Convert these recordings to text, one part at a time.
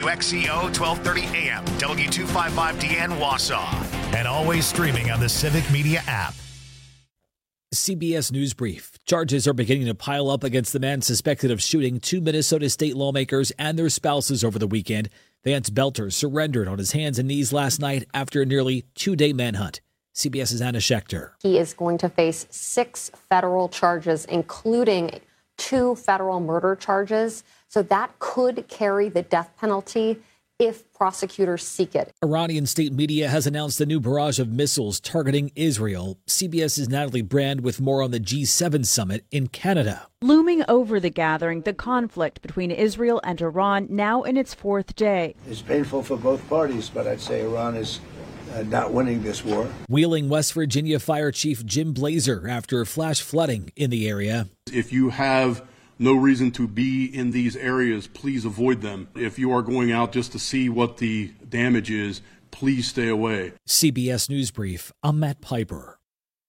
WXCO 1230 AM, W255DN Wausau, and always streaming on the Civic Media app. CBS News Brief. Charges are beginning to pile up against the man suspected of shooting two Minnesota state lawmakers and their spouses over the weekend. Vance Belter surrendered on his hands and knees last night after a nearly two-day manhunt. CBS's Anna Schechter. He is going to face 6 federal charges, including 2 federal murder charges. So that could carry the death penalty if prosecutors seek it. Iranian state media has announced a new barrage of missiles targeting Israel. CBS's Natalie Brand with more on the G7 summit in Canada. Looming over the gathering, the conflict between Israel and Iran now in its 4th day. It's painful for both parties, but I'd say Iran is not winning this war. Wheeling, West Virginia Fire Chief Jim Blazer after flash flooding in the area. If you have no reason to be in these areas, please avoid them. If you are going out just to see what the damage is, please stay away. CBS News Brief, I'm Matt Piper.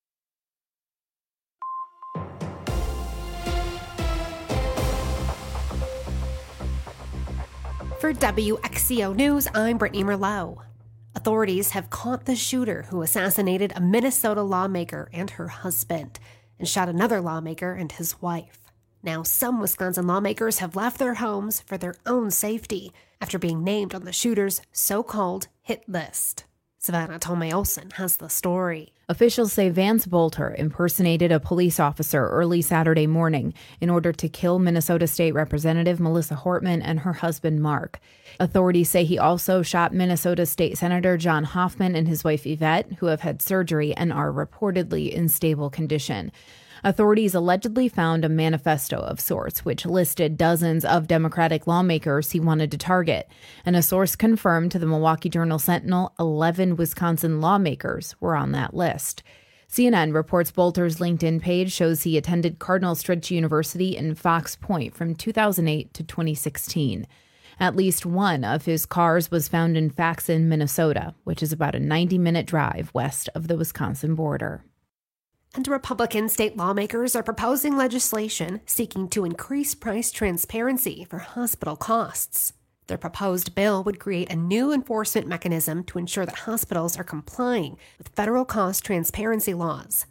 For WXCO News, I'm Brittany Merlot. Authorities have caught the shooter who assassinated a Minnesota lawmaker and her husband and shot another lawmaker and his wife. Now, some Wisconsin lawmakers have left their homes for their own safety after being named on the shooter's so-called hit list. Savannah Tomei Olsen has the story. Officials say Vance Belter impersonated a police officer early Saturday morning in order to kill Minnesota State Representative Melissa Hortman and her husband, Mark. Authorities say he also shot Minnesota State Senator John Hoffman and his wife Yvette, who have had surgery and are reportedly in stable condition. Authorities allegedly found a manifesto of sorts, which listed dozens of Democratic lawmakers he wanted to target. And a source confirmed to the Milwaukee Journal-Sentinel 11 Wisconsin lawmakers were on that list. CNN reports Belter's LinkedIn page shows he attended Cardinal Stritch University in Fox Point from 2008 to 2016. At least one of his cars was found in Faxon, Minnesota, which is about a 90-minute drive west of the Wisconsin border. And Republican state lawmakers are proposing legislation seeking to increase price transparency for hospital costs. Their proposed bill would create a new enforcement mechanism to ensure that hospitals are complying with federal cost transparency laws.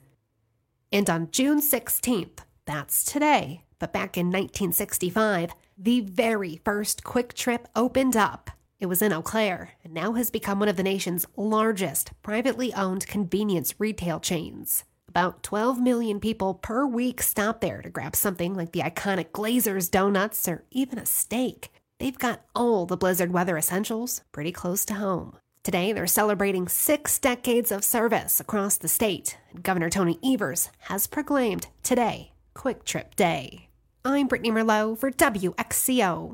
And on June 16th, that's today, but back in 1965, the very first Quick Trip opened up. It was in Eau Claire and now has become one of the nation's largest privately owned convenience retail chains. About 12 million people per week stop there to grab something like the iconic Glazer's donuts or even a steak. They've got all the blizzard weather essentials pretty close to home. Today, they're celebrating 6 decades of service across the state, and Governor Tony Evers has proclaimed today Quick Trip Day. I'm Brittany Merlot for WXCO.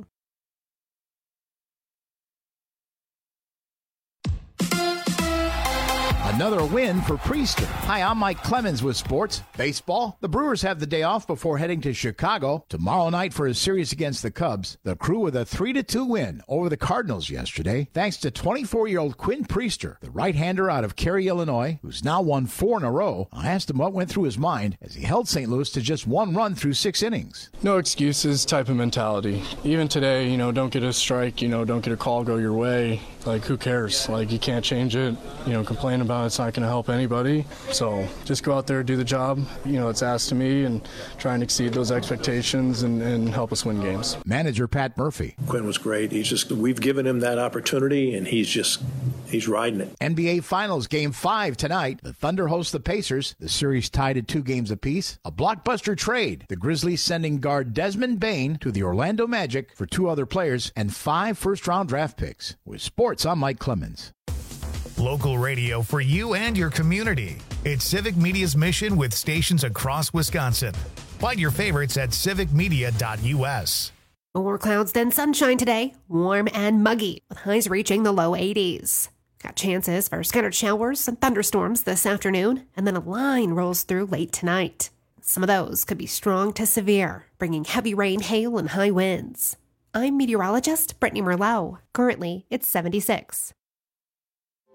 Another win for Priester. Hi, I'm Mike Clemens with sports. Baseball. The Brewers have the day off before heading to Chicago tomorrow night for a series against the Cubs. The Crew with a 3-2 win over the Cardinals yesterday, thanks to 24-year-old Quinn Priester, the right-hander out of Cary, Illinois, who's now won 4 in a row. I asked him what went through his mind as he held St. Louis to just 1 run through 6 innings. No excuses type of mentality. Even today, don't get a strike, don't get a call go your way. Who cares? You can't change it. Complain about it's not going to help anybody. So just go out there, do the job, it's asked of me, and try and exceed those expectations and help us win games. Manager Pat Murphy. Quinn was great. We've given him that opportunity, and he's riding it. NBA Finals Game 5 tonight. The Thunder host the Pacers. The series tied at 2 games apiece. A blockbuster trade. The Grizzlies sending guard Desmond Bane to the Orlando Magic for 2 other players and 5 first-round draft picks. With sports, I'm Mike Clemens. Local radio for you and your community. It's Civic Media's mission with stations across Wisconsin. Find your favorites at civicmedia.us. More clouds than sunshine today, warm and muggy, with highs reaching the low 80s. Got chances for scattered showers and thunderstorms this afternoon, and then a line rolls through late tonight. Some of those could be strong to severe, bringing heavy rain, hail, and high winds. I'm meteorologist Brittany Merlot. Currently, it's 76.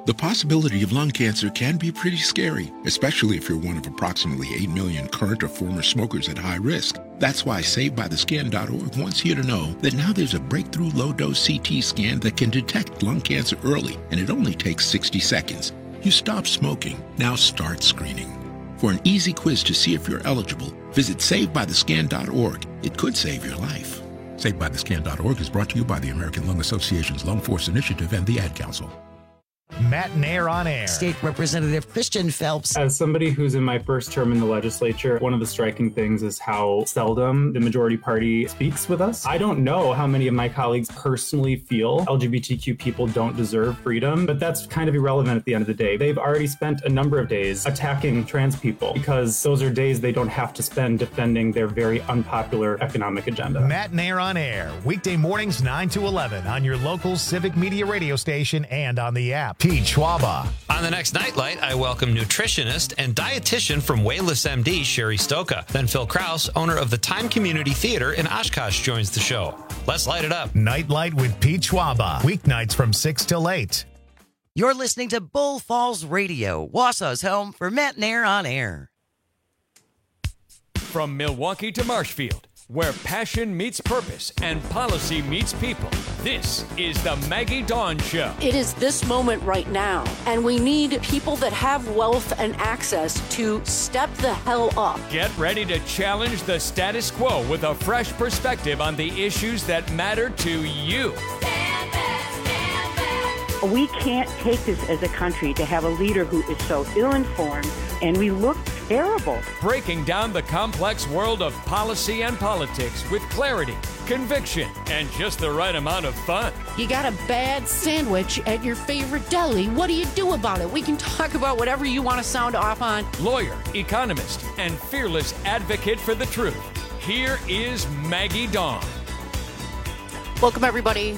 The possibility of lung cancer can be pretty scary, especially if you're one of approximately 8 million current or former smokers at high risk. That's why SaveByTheScan.org wants you to know that now there's a breakthrough low-dose CT scan that can detect lung cancer early, and it only takes 60 seconds. You stop smoking, now start screening. For an easy quiz to see if you're eligible, visit SaveByTheScan.org. It could save your life. SaveByTheScan.org is brought to you by the American Lung Association's Lung Force Initiative and the Ad Council. Matt Nair on Air. State Representative Christian Phelps. As somebody who's in my first term in the legislature, one of the striking things is how seldom the majority party speaks with us. I don't know how many of my colleagues personally feel LGBTQ people don't deserve freedom, but that's kind of irrelevant at the end of the day. They've already spent a number of days attacking trans people because those are days they don't have to spend defending their very unpopular economic agenda. Matt Nair on Air, weekday mornings 9 to 11 on your local Civic Media radio station and on the app. Pete Schwaba. On the next Nightlight, I welcome nutritionist and dietitian from Wayless MD, Sherry Stoka. Then Phil Krause, owner of the Time Community Theater in Oshkosh, joins the show. Let's light it up. Nightlight with Pete Schwaba. Weeknights from 6 till 8. You're listening to Bull Falls Radio, Wausau's home for Matt Nair on Air. From Milwaukee to Marshfield, where passion meets purpose and policy meets people. This is the Maggie Dawn Show. It is this moment right now, and we need people that have wealth and access to step the hell up. Get ready to challenge the status quo with a fresh perspective on the issues that matter to you. We can't take this as a country to have a leader who is so ill-informed, and we look terrible. Breaking down the complex world of policy and politics with clarity, conviction, and just the right amount of fun. You got a bad sandwich at your favorite deli. What do you do about it? We can talk about whatever you want to sound off on. Lawyer, economist, and fearless advocate for the truth. Here is Maggie Dawn. Welcome, everybody.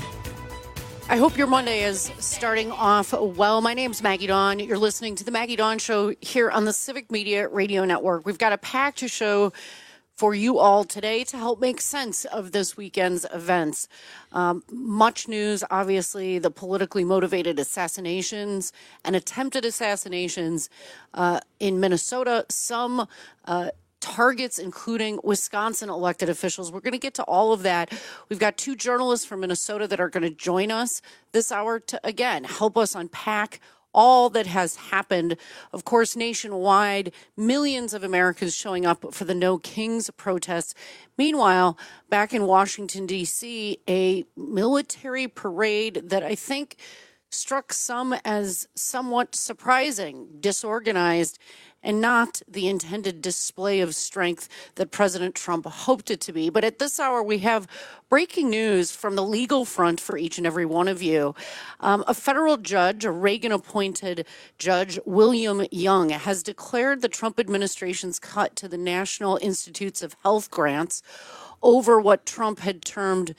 I hope your Monday is starting off well. My name's Maggie Dawn. You're listening to the Maggie Dawn Show here on the Civic Media Radio Network. We've got a packed show for you all today to help make sense of this weekend's events. Much news, obviously, the politically motivated assassinations and attempted assassinations in Minnesota. Some targets, including Wisconsin elected officials. We're going to get to all of that. We've got two journalists from Minnesota that are going to join us this hour to, again, help us unpack all that has happened. Of course, nationwide, millions of Americans showing up for the No Kings protests. Meanwhile, back in Washington, D.C., a military parade that I think struck some as somewhat surprising, disorganized, and not the intended display of strength that President Trump hoped it to be. But at this hour, we have breaking news from the legal front for each and every one of you. A federal judge, a Reagan-appointed judge, William Young, has declared the Trump administration's cut to the National Institutes of Health grants over what Trump had termed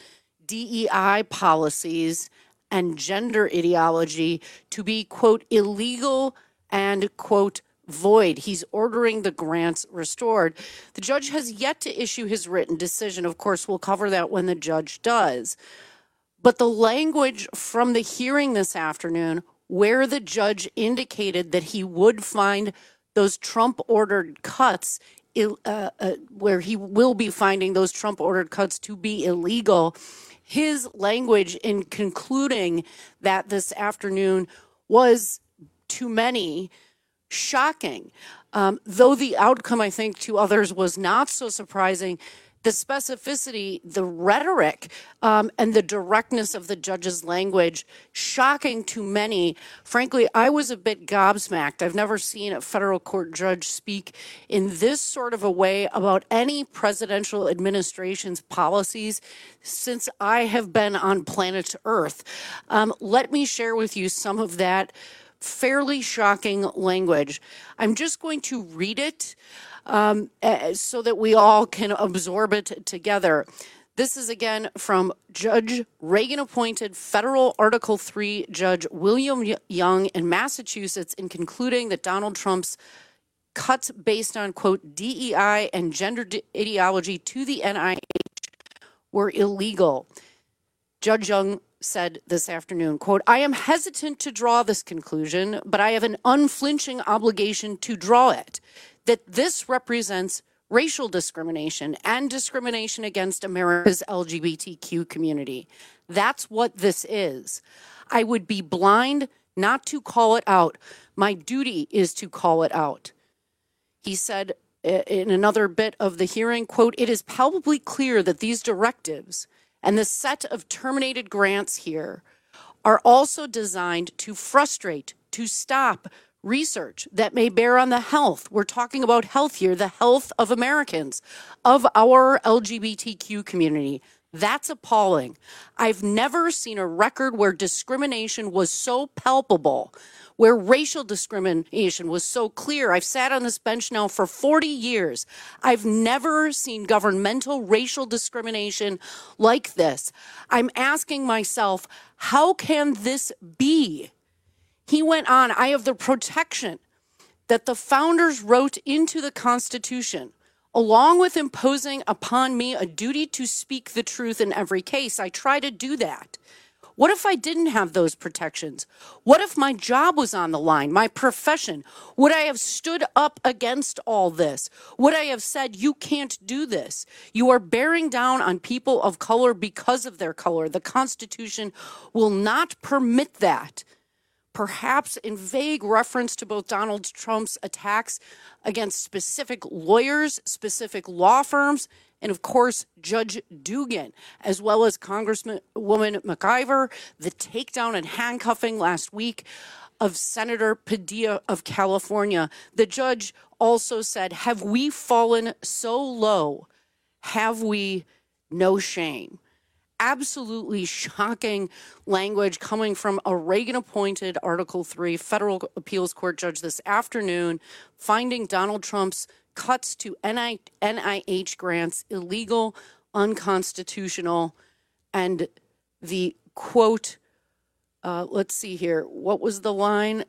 DEI policies and gender ideology to be, quote, illegal and, quote, void. He's ordering the grants restored. The judge has yet to issue his written decision. Of course, we'll cover that when the judge does. But the language from the hearing this afternoon, where the judge indicated that he would find those Trump-ordered cuts, where he will be finding those Trump-ordered cuts to be illegal, his language in concluding that this afternoon was, to many, shocking. Though the outcome, I think, to others was not so surprising, the specificity, the rhetoric, and the directness of the judge's language, shocking to many. Frankly, I was a bit gobsmacked. I've never seen a federal court judge speak in this sort of a way about any presidential administration's policies since I have been on planet Earth. Let me share with you some of that fairly shocking language. I'm just going to read it so that we all can absorb it together. This is again from Judge Reagan-appointed federal Article 3 Judge William Young in Massachusetts in concluding that Donald Trump's cuts based on, quote, DEI and gender ideology to the NIH were illegal. Judge Young said this afternoon, quote, "I am hesitant to draw this conclusion, but I have an unflinching obligation to draw it, that this represents racial discrimination and discrimination against America's LGBTQ community. That's what this is. I would be blind not to call it out. My duty is to call it out." He said in another bit of the hearing, quote, "It is palpably clear that these directives and the set of terminated grants here are also designed to frustrate, to stop research that may bear on the health. We're talking about health here, the health of Americans, of our LGBTQ community. That's appalling. I've never seen a record where discrimination was so palpable, where racial discrimination was so clear. I've sat on this bench now for 40 years. I've never seen governmental racial discrimination like this. I'm asking myself, how can this be? He went on, "I have the protection that the founders wrote into the Constitution, along with imposing upon me a duty to speak the truth in every case. I try to do that. What if I didn't have those protections? What if my job was on the line, my profession? Would I have stood up against all this? Would I have said, you can't do this? You are bearing down on people of color because of their color. The Constitution will not permit that." Perhaps in vague reference to both Donald Trump's attacks against specific lawyers, specific law firms, and of course, Judge Dugan, as well as Congresswoman McIver, the takedown and handcuffing last week of Senator Padilla of California. The judge also said, "Have we fallen so low? Have we no shame?" Absolutely shocking language coming from a Reagan-appointed Article III federal appeals court judge this afternoon, finding Donald Trump's cuts to NIH grants illegal, unconstitutional, and the quote, let's see here, what was the line?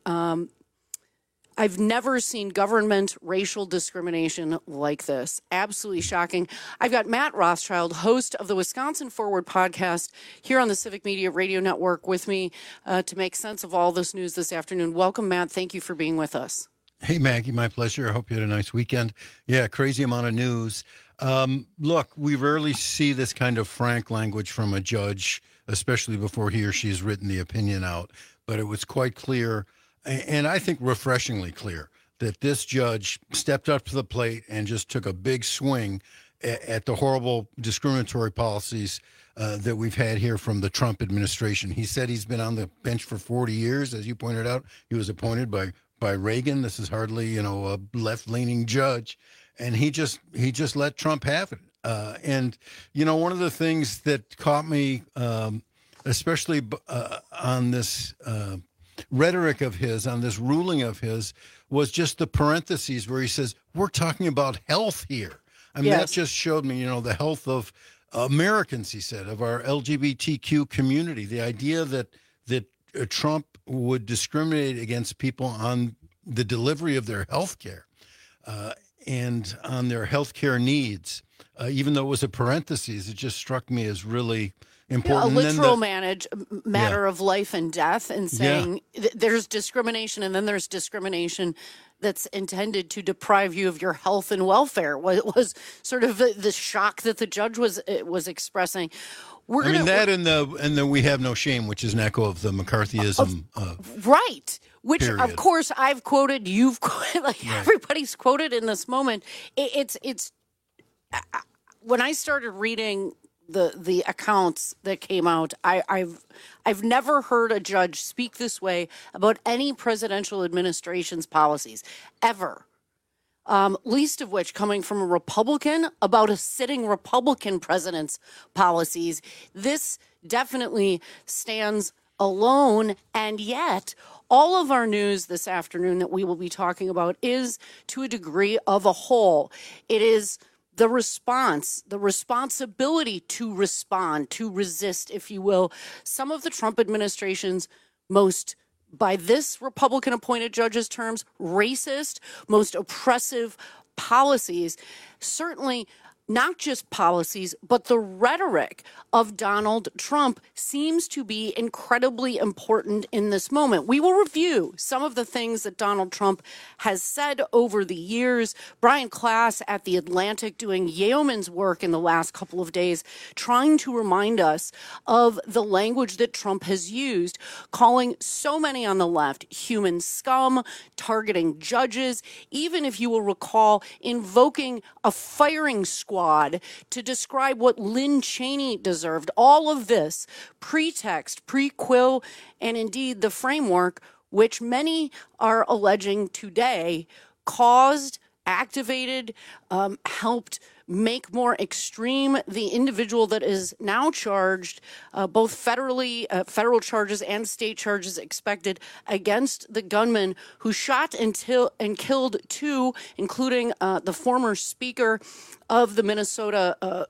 "I've never seen government racial discrimination like this." Absolutely shocking. I've got Matt Rothschild, host of the Wisconsin Forward podcast here on the Civic Media Radio Network with me to make sense of all this news this afternoon. Welcome, Matt. Thank you for being with us. Hey, Maggie, my pleasure. I hope you had a nice weekend. Yeah, crazy amount of news. Look, we rarely see this kind of frank language from a judge, especially before he or she has written the opinion out. But it was quite clear, and I think refreshingly clear, that this judge stepped up to the plate and just took a big swing at the horrible discriminatory policies that we've had here from the Trump administration. He said he's been on the bench for 40 years. As you pointed out, he was appointed by Reagan. This is hardly, a left-leaning judge. And he just let Trump have it. And one of the things that caught me, especially on this rhetoric of his, on this ruling of his, was just the parentheses where he says, we're talking about health here. I mean, That just showed me, the health of Americans, he said, of our LGBTQ community. The idea that Trump would discriminate against people on the delivery of their health care and on their health care needs, even though it was a parentheses, it just struck me as really important. A literal matter of life and death, and saying there's discrimination, and then there's discrimination that's intended to deprive you of your health and welfare. Was sort of the shock that the judge was expressing. And the we have no shame, which is an echo of the McCarthyism. Right. Which, period. Of course, I've quoted, you've quoted, everybody's quoted in this moment. It's when I started reading the accounts that came out, I've never heard a judge speak this way about any presidential administration's policies, ever. Least of which coming from a Republican about a sitting Republican president's policies. This definitely stands alone, and yet all of our news this afternoon that we will be talking about is, to a degree, of a whole. It is the response, the responsibility to respond, to resist, if you will, some of the Trump administration's most, by this Republican-appointed judge's terms, racist, most oppressive policies. Certainly not just policies, but the rhetoric of Donald Trump seems to be incredibly important in this moment. We will review some of the things that Donald Trump has said over the years. Brian Klaas at The Atlantic doing yeoman's work in the last couple of days, trying to remind us of the language that Trump has used, calling so many on the left human scum, targeting judges, even if you will recall, invoking a firing squad to describe what Lynn Cheney deserved. All of this pretext, prequel, and indeed the framework, which many are alleging today caused, activated, helped make more extreme the individual that is now charged, both federal charges and state charges expected against the gunman who shot and killed two, including the former speaker of the Minnesota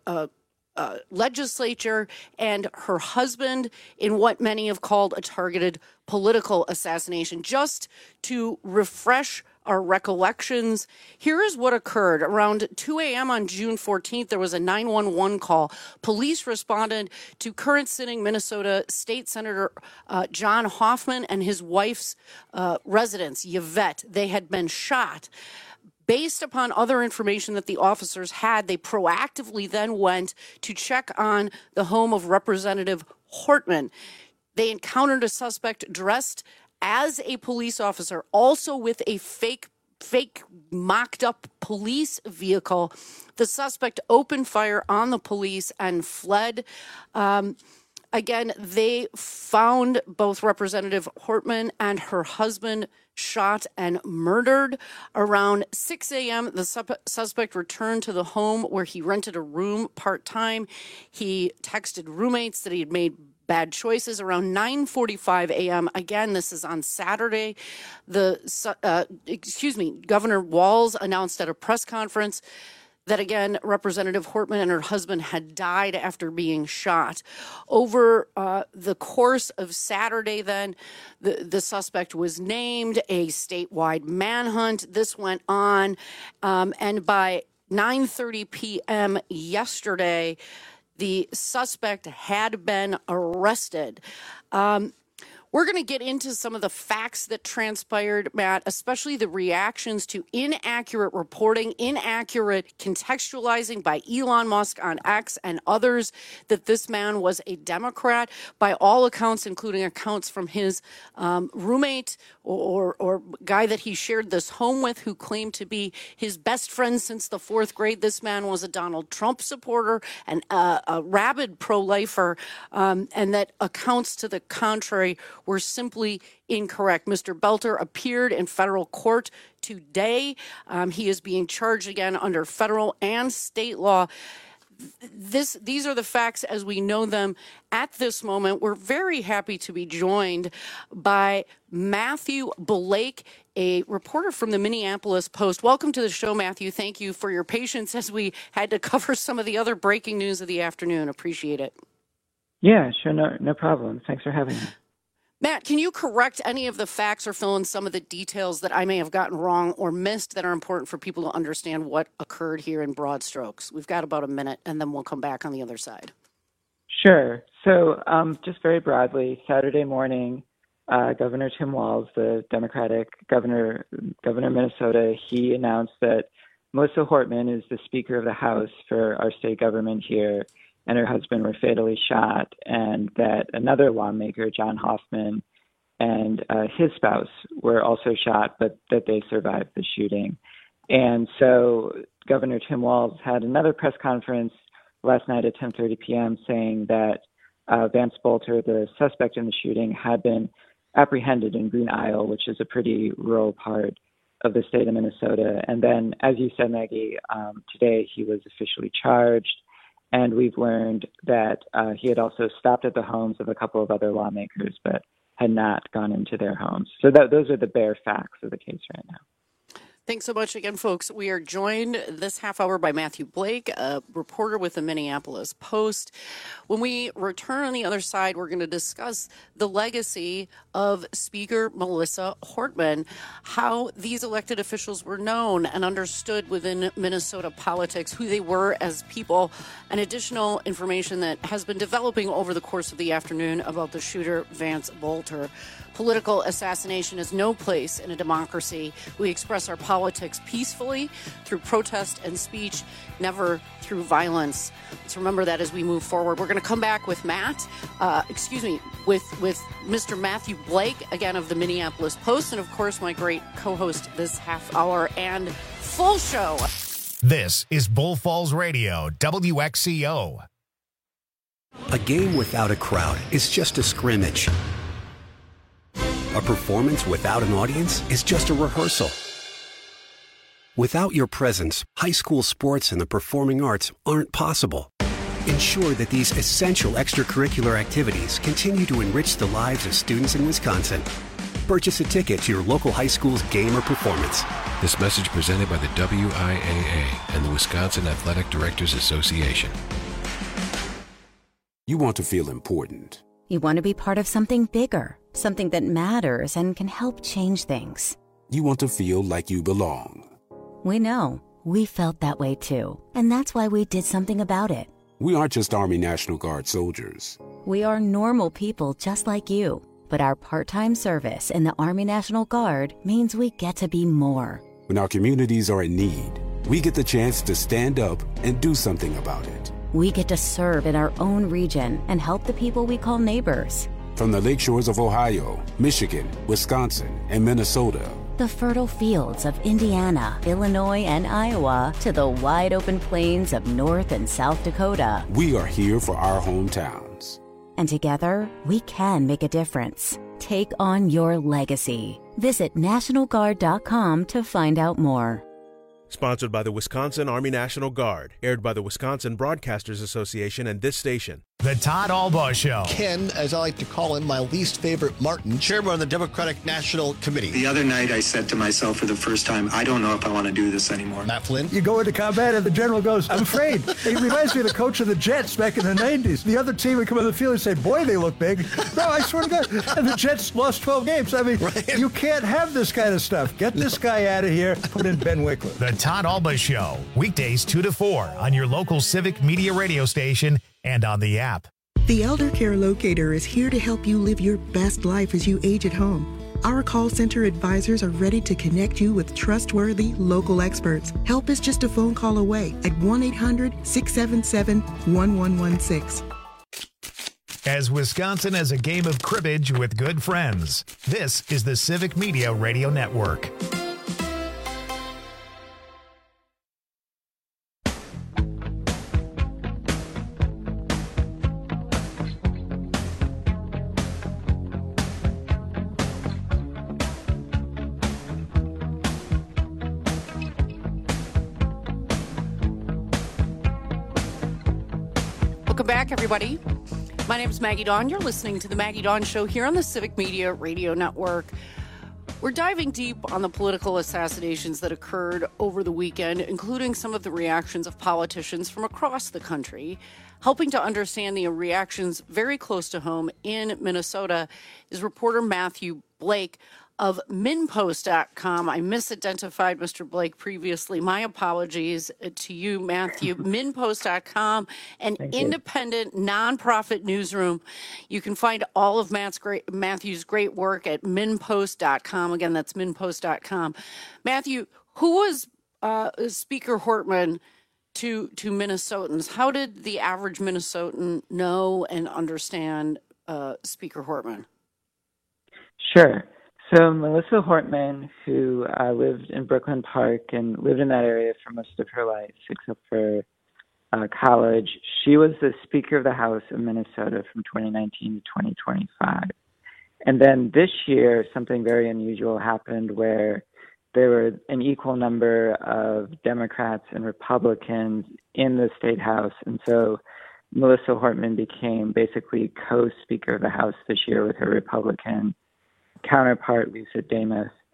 legislature and her husband, in what many have called a targeted political assassination. Just to refresh our recollections, here is what occurred. Around 2 a.m. on June 14th, there was a 911 call. Police responded to current sitting Minnesota State Senator John Hoffman and his wife's residence, Yvette. They had been shot. Based upon other information that the officers had, they proactively then went to check on the home of Representative Hortman. They encountered a suspect dressed as a police officer, also with a fake mocked up police vehicle. The suspect opened fire on the police and fled. Again, they found both Representative Hortman and her husband shot and murdered. Around 6 a.m., the suspect returned to the home where he rented a room part-time. He texted roommates that he had made bad choices. Around 9:45 a.m., again, this is on Saturday, Governor Walz announced at a press conference that, again, Representative Hortman and her husband had died after being shot. Over the course of Saturday, then, the suspect was named, a statewide manhunt. This went on, and by 9:30 p.m. yesterday, the suspect had been arrested. We're going to get into some of the facts that transpired, Matt, especially the reactions to inaccurate reporting, inaccurate contextualizing by Elon Musk on X and others that this man was a Democrat. By all accounts, including accounts from his roommate or guy that he shared this home with, who claimed to be his best friend since the fourth grade. This man was a Donald Trump supporter and a rabid pro-lifer, and that accounts to the contrary were simply incorrect. Mr. Belter appeared in federal court today. He is being charged again under federal and state law. These are the facts as we know them at this moment. We're very happy to be joined by Matthew Blake, a reporter from the Minneapolis Post. Welcome to the show, Matthew. Thank you for your patience as we had to cover some of the other breaking news of the afternoon. Appreciate it. Yeah, sure. No problem. Thanks for having me. Matt, can you correct any of the facts or fill in some of the details that I may have gotten wrong or missed that are important for people to understand what occurred here in broad strokes? We've got about a minute, and then we'll come back on the other side. Sure. So just very broadly, Saturday morning, Governor Tim Walz, the Democratic governor of Minnesota, he announced that Melissa Hortman is the Speaker of the House for our state government here, and her husband were fatally shot, and that another lawmaker, John Hoffman, and his spouse were also shot, but that they survived the shooting. And so Governor Tim Walz had another press conference last night at 10:30 p.m. saying that Vance Bolter, the suspect in the shooting, had been apprehended in Green Isle, which is a pretty rural part of the state of Minnesota. And then, as you said, Maggie, today he was officially charged. And we've learned that he had also stopped at the homes of a couple of other lawmakers, but had not gone into their homes. So those are the bare facts of the case right now. Thanks so much again, folks. We are joined this half hour by Matthew Blake, a reporter with the Minneapolis Post. When we return on the other side, we're going to discuss the legacy of Speaker Melissa Hortman, how these elected officials were known and understood within Minnesota politics, who they were as people, and additional information that has been developing over the course of the afternoon about the shooter, Vance Bolter. Political assassination has no place in a democracy. We express our politics peacefully through protest and speech, never through violence. Let's remember that as we move forward. We're going to come back with with Mr. Matthew Blake, again, of the Minneapolis Post, and of course, my great co-host this half hour and full show. This is Bull Falls Radio, WXCO. A game without a crowd is just a scrimmage. A performance without an audience is just a rehearsal. Without your presence, high school sports and the performing arts aren't possible. Ensure that these essential extracurricular activities continue to enrich the lives of students in Wisconsin. Purchase a ticket to your local high school's game or performance. This message presented by the WIAA and the Wisconsin Athletic Directors Association. You want to feel important. You want to be part of something bigger, something that matters and can help change things. You want to feel like you belong. We know. We felt that way too. And that's why we did something about it. We aren't just Army National Guard soldiers. We are normal people just like you. But our part-time service in the Army National Guard means we get to be more. When our communities are in need, we get the chance to stand up and do something about it. We get to serve in our own region and help the people we call neighbors. From the lake shores of Ohio, Michigan, Wisconsin, and Minnesota. The fertile fields of Indiana, Illinois, and Iowa to the wide open plains of North and South Dakota. We are here for our hometowns. And together, we can make a difference. Take on your legacy. Visit NationalGuard.com to find out more. Sponsored by the Wisconsin Army National Guard. Aired by the Wisconsin Broadcasters Association and this station. The Todd Albaugh Show. Ken, as I like to call him, my least favorite Martin, chairman of the Democratic National Committee. The other night I said to myself for the first time, I don't know if I want to do this anymore. Matt Flynn. You go into combat and the general goes, I'm afraid. He reminds me of the coach of the Jets back in the 90s. The other team would come on the field and say, boy, they look big. No, I swear to God. And the Jets lost 12 games. I mean, right. You can't have this kind of stuff. Get this guy out of here. Put in Ben Wickler. The Todd Albaugh Show. Weekdays 2 to 4 on your local Civic Media radio station and on the app. The Elder Care Locator is here to help you live your best life as you age at home. Our call center advisors are ready to connect you with trustworthy local experts. Help is just a phone call away at 1-800-677-1116. As Wisconsin has a game of cribbage with good friends, this is the Civic Media Radio Network. Welcome back, everybody. My name is Maggie Dawn. You're listening to The Maggie Dawn Show here on the Civic Media Radio Network. We're diving deep on the political assassinations that occurred over the weekend, including some of the reactions of politicians from across the country. Helping to understand the reactions very close to home in Minnesota is reporter Matthew Blake of MinnPost.com. I misidentified Mr. Blake previously. My apologies to you, Matthew. MinnPost.com, an independent nonprofit newsroom. You can find all of Matthew's great work at MinnPost.com. Again, that's MinnPost.com. Matthew, who was Speaker Hortman to Minnesotans? How did the average Minnesotan know and understand Speaker Hortman? Sure. So Melissa Hortman, who lived in Brooklyn Park and lived in that area for most of her life, except for college, she was the Speaker of the House of Minnesota from 2019 to 2025. And then this year, something very unusual happened where there were an equal number of Democrats and Republicans in the state house. And so Melissa Hortman became basically co-Speaker of the House this year with her Republican counterpart, Lisa Demuth.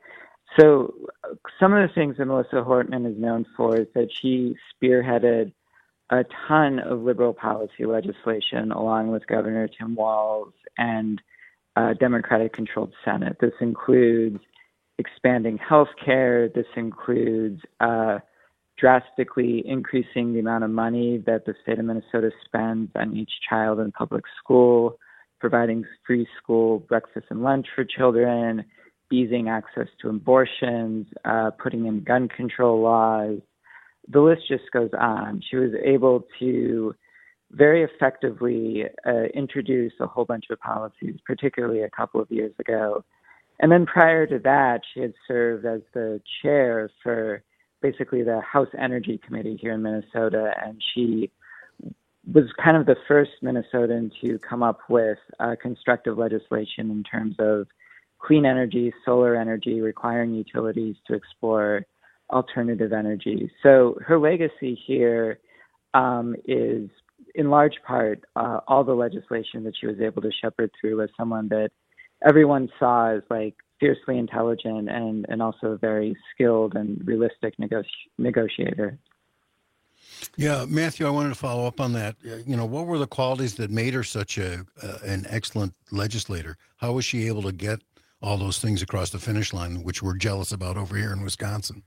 So some of the things that Melissa Hortman is known for is that she spearheaded a ton of liberal policy legislation along with Governor Tim Walz and Democratic-controlled Senate. This includes expanding health care. This includes drastically increasing the amount of money that the state of Minnesota spends on each child in public school, providing free school breakfast and lunch for children, easing access to abortions, putting in gun control laws. The list just goes on. She was able to very effectively introduce a whole bunch of policies, particularly a couple of years ago. And then prior to that, she had served as the chair for basically the House Energy Committee here in Minnesota, and she was kind of the first Minnesotan to come up with constructive legislation in terms of clean energy, solar energy, requiring utilities to explore alternative energy. So her legacy here is, in large part, all the legislation that she was able to shepherd through as someone that everyone saw as like fiercely intelligent and also a very skilled and realistic negotiator. Yeah, Matthew, I wanted to follow up on that. What were the qualities that made her such an excellent legislator? How was she able to get all those things across the finish line, which we're jealous about over here in Wisconsin?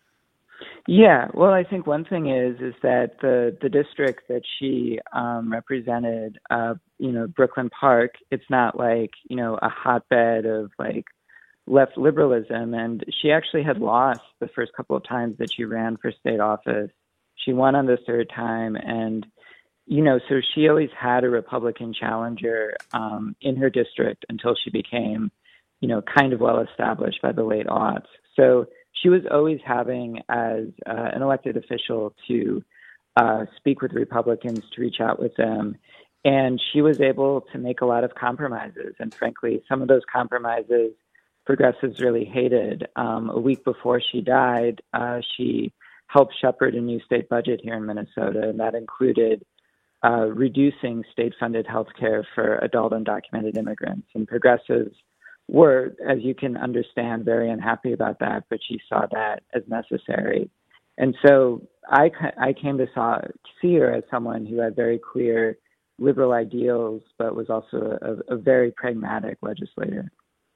Yeah, well, I think one thing is that the district that she represented, Brooklyn Park, it's not like, a hotbed of like left liberalism. And she actually had lost the first couple of times that she ran for state office. She won on the third time. And, so she always had a Republican challenger in her district until she became, kind of well established by the late aughts. So she was always having, as an elected official, to speak with Republicans, to reach out with them. And she was able to make a lot of compromises. And frankly, some of those compromises progressives really hated. A week before she died, she helped shepherd a new state budget here in Minnesota, and that included reducing state-funded health care for adult undocumented immigrants. And progressives were, as you can understand, very unhappy about that, but she saw that as necessary. And so I came to see her as someone who had very clear liberal ideals, but was also a very pragmatic legislator.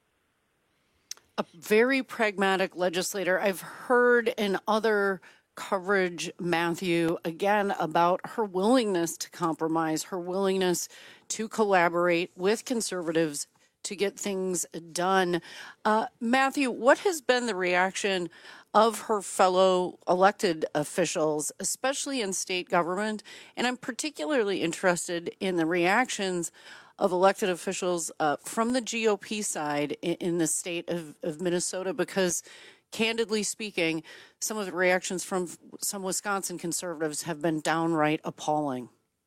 A very pragmatic legislator. I've heard in other coverage, Matthew, again, about her willingness to compromise, her willingness to collaborate with conservatives to get things done. Matthew, what has been the reaction of her fellow elected officials, especially in state government? And I'm particularly interested in the reactions of elected officials from the GOP side in the state of Minnesota, because candidly speaking, some of the reactions from some Wisconsin conservatives have been downright appalling.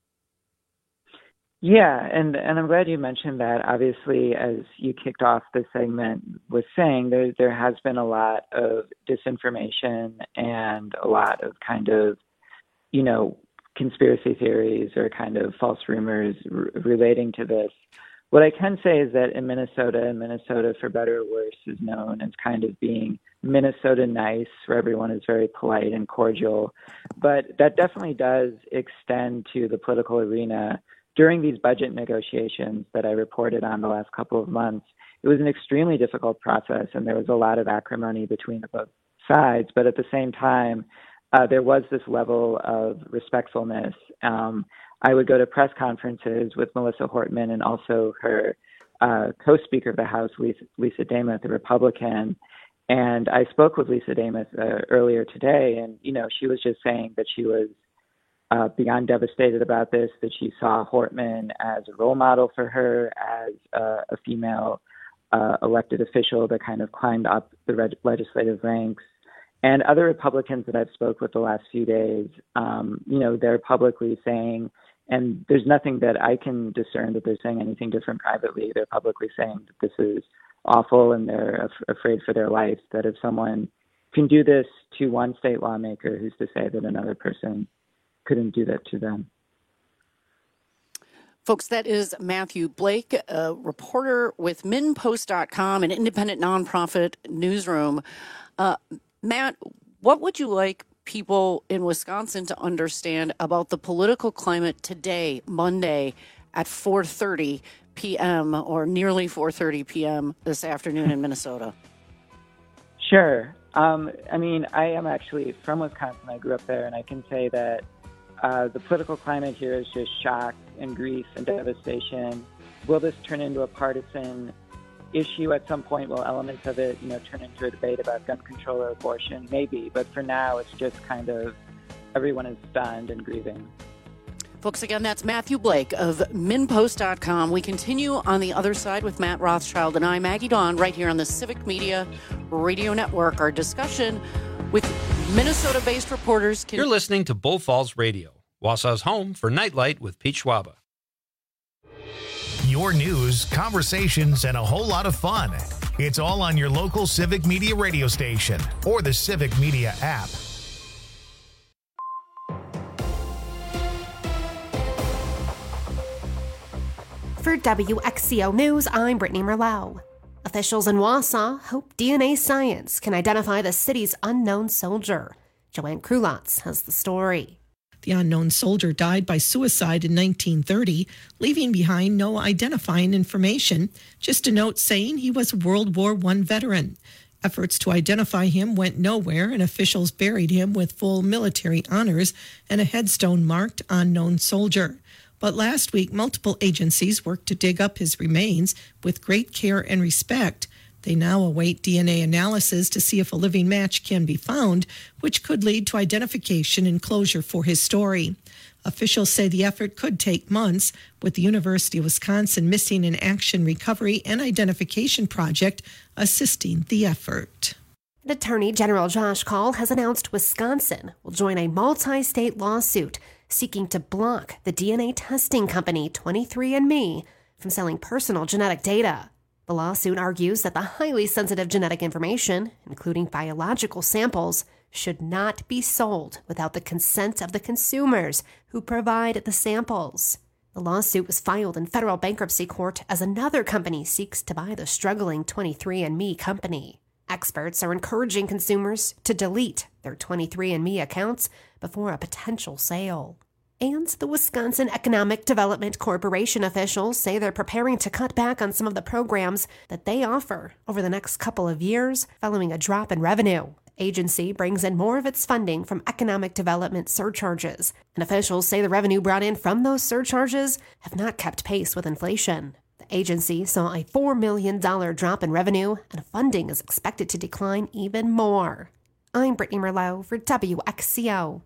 Yeah, and I'm glad you mentioned that. Obviously, as you kicked off the segment with saying, there has been a lot of disinformation and a lot of kind of, conspiracy theories or kind of false rumors relating to this. What I can say is that in Minnesota, for better or worse, is known as kind of being Minnesota nice, where everyone is very polite and cordial. But that definitely does extend to the political arena. During these budget negotiations that I reported on the last couple of months, it was an extremely difficult process, and there was a lot of acrimony between both sides. But at the same time, there was this level of respectfulness. I would go to press conferences with Melissa Hortman and also her co-speaker of the House, Lisa Demuth, the Republican. And I spoke with Lisa Demuth earlier today, and, she was just saying that she was beyond devastated about this, that she saw Hortman as a role model for her, as a female elected official that kind of climbed up the legislative ranks. And other Republicans that I've spoke with the last few days, they're publicly saying, and there's nothing that I can discern that they're saying anything different privately. They're publicly saying that this is awful, and they're afraid for their life, that if someone can do this to one state lawmaker, who's to say that another person couldn't do that to them? Folks, that is Matthew Blake, a reporter with MinnPost.com, an independent nonprofit newsroom. Matt, what would you like people in Wisconsin to understand about the political climate today, Monday, at 4:30 p.m. or nearly 4:30 p.m. this afternoon in Minnesota? Sure. I mean, I am actually from Wisconsin. I grew up there, and I can say that the political climate here is just shock and grief and devastation. Will this turn into a partisan issue at some point? Will elements of it, turn into a debate about gun control or abortion? Maybe, but for now, it's just kind of everyone is stunned and grieving. Folks, again, that's Matthew Blake of MinnPost.com. We continue on the other side with Matt Rothschild and I, Maggie Dawn, right here on the Civic Media Radio Network. Our discussion with Minnesota-based reporters. You're listening to Bull Falls Radio, Wausau's home for Nightlight with Pete Schwaba. Your news, conversations, and a whole lot of fun. It's all on your local Civic Media radio station or the Civic Media app. For WXCO News, I'm Brittany Merlot. Officials in Wausau hope DNA science can identify the city's unknown soldier. Joanne Krulotz has the story. The unknown soldier died by suicide in 1930, leaving behind no identifying information, just a note saying he was a World War I veteran. Efforts to identify him went nowhere, and officials buried him with full military honors and a headstone marked Unknown Soldier. But last week, multiple agencies worked to dig up his remains with great care and respect. They now await DNA analysis to see if a living match can be found, which could lead to identification and closure for his story. Officials say the effort could take months, with the University of Wisconsin Missing in Action Recovery and Identification Project assisting the effort. Attorney General Josh Kaul has announced Wisconsin will join a multi-state lawsuit seeking to block the DNA testing company 23andMe from selling personal genetic data. The lawsuit argues that the highly sensitive genetic information, including biological samples, should not be sold without the consent of the consumers who provide the samples. The lawsuit was filed in federal bankruptcy court as another company seeks to buy the struggling 23andMe company. Experts are encouraging consumers to delete their 23andMe accounts before a potential sale. And the Wisconsin Economic Development Corporation officials say they're preparing to cut back on some of the programs that they offer over the next couple of years following a drop in revenue. The agency brings in more of its funding from economic development surcharges, and officials say the revenue brought in from those surcharges have not kept pace with inflation. The agency saw a $4 million drop in revenue, and funding is expected to decline even more. I'm Brittany Merlot for WXCO.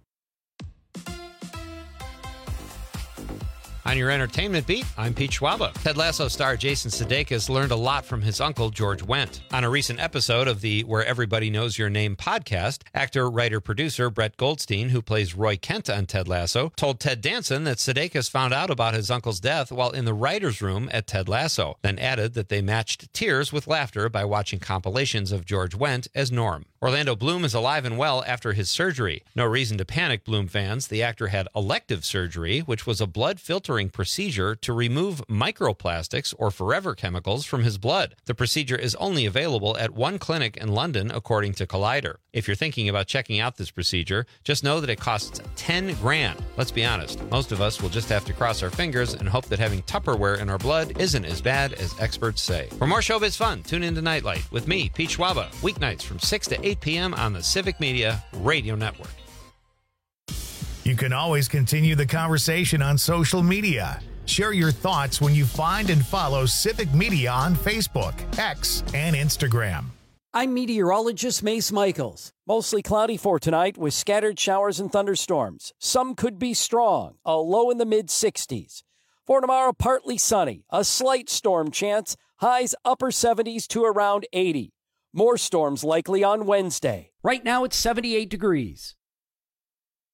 On your entertainment beat, I'm Pete Schwaba. Ted Lasso star Jason Sudeikis learned a lot from his uncle, George Wendt. On a recent episode of the Where Everybody Knows Your Name podcast, actor, writer, producer Brett Goldstein, who plays Roy Kent on Ted Lasso, told Ted Danson that Sudeikis found out about his uncle's death while in the writer's room at Ted Lasso, then added that they matched tears with laughter by watching compilations of George Wendt as Norm. Orlando Bloom is alive and well after his surgery. No reason to panic, Bloom fans. The actor had elective surgery, which was a blood filtering procedure to remove microplastics or forever chemicals from his blood. The procedure is only available at one clinic in London, according to Collider. If you're thinking about checking out this procedure, just know that it costs $10,000. Let's be honest, most of us will just have to cross our fingers and hope that having Tupperware in our blood isn't as bad as experts say. For more showbiz fun, tune in to Nightlight with me, Pete Schwaba, weeknights from 6 to 8 p.m. on the Civic Media Radio Network. You can always continue the conversation on social media. Share your thoughts when you find and follow Civic Media on Facebook, X, and Instagram. I'm meteorologist Mace Michaels. Mostly cloudy for tonight with scattered showers and thunderstorms. Some could be strong, a low in the mid-60s. For tomorrow, partly sunny, a slight storm chance, highs upper 70s to around 80. More storms likely on Wednesday. Right now it's 78 degrees.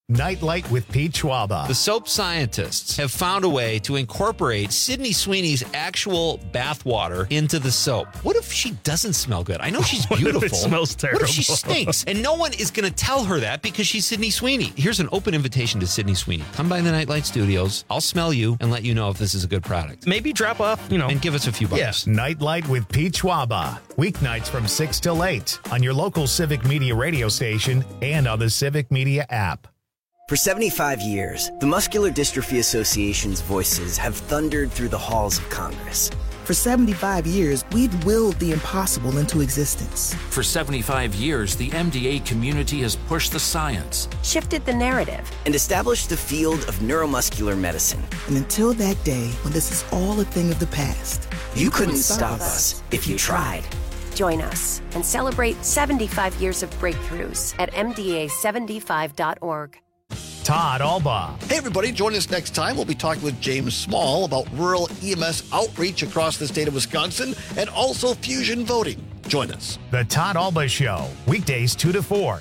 Nightlight with Pete Schwaba. The soap scientists have found a way to incorporate Sydney Sweeney's actual bathwater into the soap. What if she doesn't smell good? I know she's beautiful. What if it smells terrible? What if she stinks? And no one is going to tell her that because she's Sydney Sweeney. Here's an open invitation to Sydney Sweeney. Come by the Nightlight Studios. I'll smell you and let you know if this is a good product. Maybe drop off, and give us a few bucks. Yes. Nightlight with Pete Schwaba. Weeknights from 6 till 8 on your local Civic Media radio station and on the Civic Media app. For 75 years, the Muscular Dystrophy Association's voices have thundered through the halls of Congress. For 75 years, we've willed the impossible into existence. For 75 years, the MDA community has pushed the science, shifted the narrative, and established the field of neuromuscular medicine. And until that day, when this is all a thing of the past, you couldn't stop us if you tried. Join us and celebrate 75 years of breakthroughs at MDA75.org. Todd Alba. Hey, everybody, join us next time. We'll be talking with James Small about rural EMS outreach across the state of Wisconsin and also fusion voting. Join us. The Todd Alba Show, weekdays 2 to 4.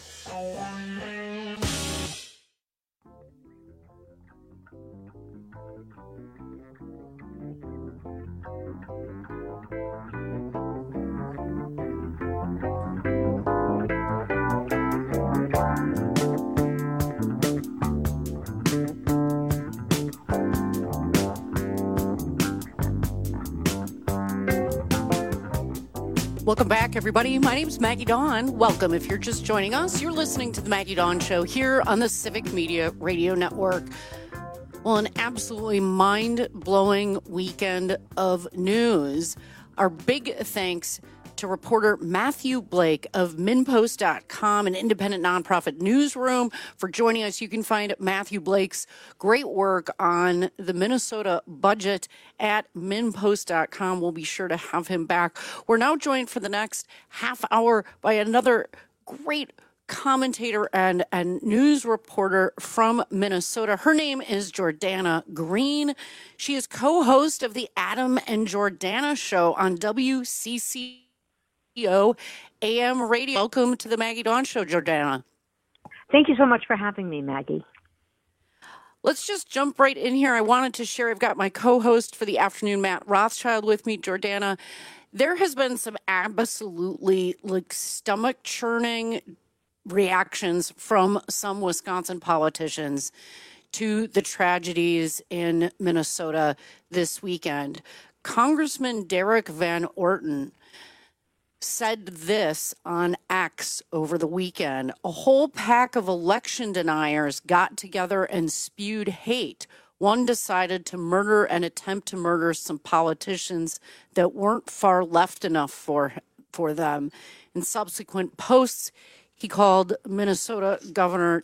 Welcome back, everybody. My name is Maggie Dawn. Welcome. If you're just joining us, you're listening to the Maggie Dawn Show here on the Civic Media Radio Network. Well, an absolutely mind-blowing weekend of news. Our big thanks to reporter Matthew Blake of MinnPost.com, an independent nonprofit newsroom, for joining us. You can find Matthew Blake's great work on the Minnesota budget at MinnPost.com. We'll be sure to have him back. We're now joined for the next half hour by another great commentator and news reporter from Minnesota. Her name is Jordana Green. She is co-host of the Adam and Jordana Show on WCCO AM radio. Welcome to the Maggie Dawn Show, Jordana. Thank you so much for having me, Maggie. Let's just jump right in here. I wanted to share, I've got my co-host for the afternoon, Matt Rothschild, with me. Jordana, there has been some absolutely stomach-churning reactions from some Wisconsin politicians to the tragedies in Minnesota this weekend. Congressman Derek Van Orton said this on X over the weekend. A whole pack of election deniers got together and spewed hate. One decided to murder and attempt to murder some politicians that weren't far left enough for them. In subsequent posts, he called Minnesota Governor